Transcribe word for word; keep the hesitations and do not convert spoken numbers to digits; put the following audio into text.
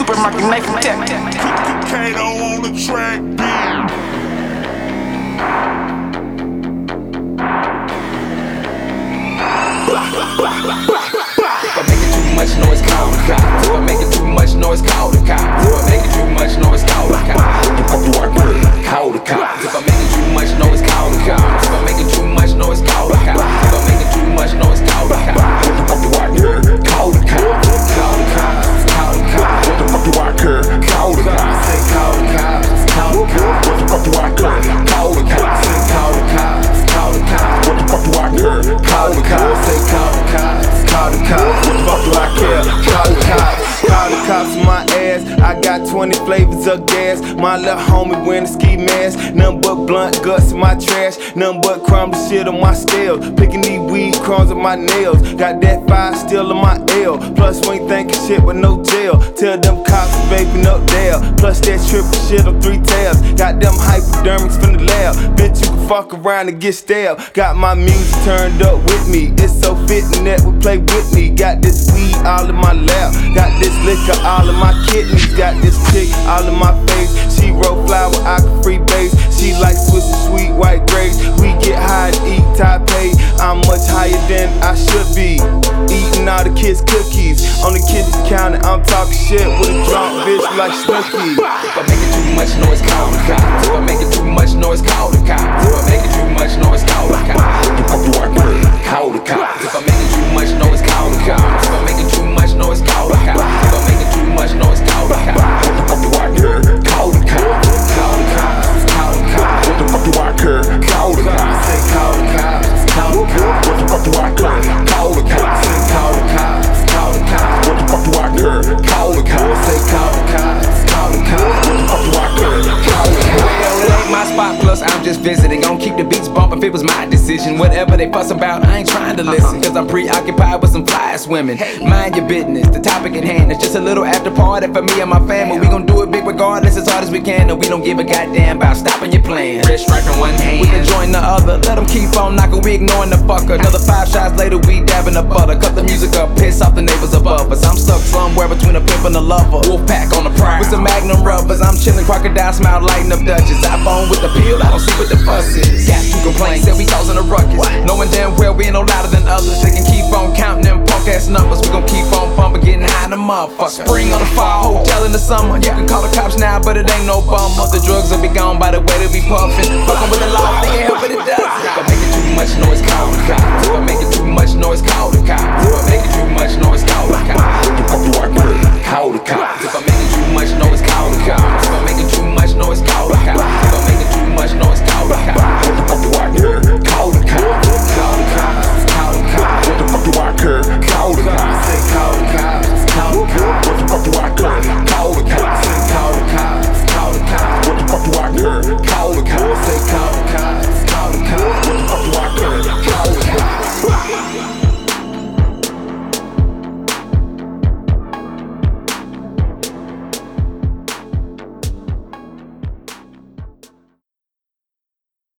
super market knife attack. Kato on the track, If I'm making too much noise, call the cops. If I'm making too much noise, call the cops. If I'm making too much noise, call the cops. You pump your work with it, call the cops. If I'm making too much noise, call the cops. If I'm making too much noise, call the cops. If I'm making too much noise, call the cops. What the fuck do I care? Call the cops. Call the cops, call the cops. What the fuck do I care? Call the cops. Say call the cops, call the cops. What the fuck do I care? Call the cops. Say call the cops, call the cops. What the fuck do I care? Call the cops, say call the cops, call the cops. What the fuck do I care? Call the cops. Call the cops on my ass. I got twenty flavors of gas. My little homie wearing a ski mask. Nothing but blunt guts in my trash. Nothing but crumb shit on my scales. Picking these weed crumbs on my nails. Got that fire still on my L. Plus we ain't thinking shit with no jail. Tell them cops vaping up there. Plus that triple shit on three tabs. Got them hypodermics from the lab. Bitch, you can fuck around and get stabbed. Got my music turned up with me. It's so fitting that we play with me. Got this weed all in my lap. Got this liquor all in my kidneys. Got this chick all in my face. She roll flour, I can free base. She like twisted sweet white grapes. We get high and eat Taipei. I'm much higher than I should be. Eating all the kids' cookies. On the kitchen counter, I'm talking shit with a drunk bitch like Snooki. If I'm making too much noise, call the cops. If I'm making too much noise, call the cops. If I'm making too much noise, call the cops. What the fuck do I care? Call the cops. If I'm making too much noise, call the cops. If I'm making too much noise, call the cops. If I'm making too much noise, call the cops. What the fuck do I care? Call the cops. Call the cops, call the cops. What the fuck do I care? Call the cops. Say call the cops, call the cops. What the fuck do I care? Call the cops. Say call the cops, call the cops. What the fuck do I care? Call the cops. Say call the cops, call the cops. What the fuck do I care? Call the cops. Well, it ain't my spot, plus I'm just visiting. Gon' keep the beats bumping if it was my decision. Whatever they fuss about, I ain't trying to listen. Cause I'm preoccupied with some fly swimming. Mind your business, the topic at hand. It's just a little after party for me and my family. We gon' do it big regardless, as hard as we can. And we don't give a goddamn about stopping your plan. Red stripe in one hand, we can join the other. Let them keep on knocking, we ignoring the fucker. Another five shots later, we dabbing the butter. Cut the music up, piss off the neighbors above us. I'm stuck somewhere between a pimp and a lover. Wolf pack on the prowl with some magnum rubbers. I'm chillin', crocodile smile, lighting up Dutchess. iPhone with the pill, I don't see what the fuss is. Got two complaints, said we causing a ruckus. Knowing damn well we ain't no louder than others. They can keep on counting them punk ass numbers. We gon' keep on bumping, getting high in the motherfucker. Spring on the fall, hotel in the summer. You can call the cops now, but it ain't no bummer. The drugs will be gone by the way they be puffin'. Fuckin' with the law, they can't help it, it does. If I'm making too much noise, call the cops. If I'm making too much noise, call the cops. If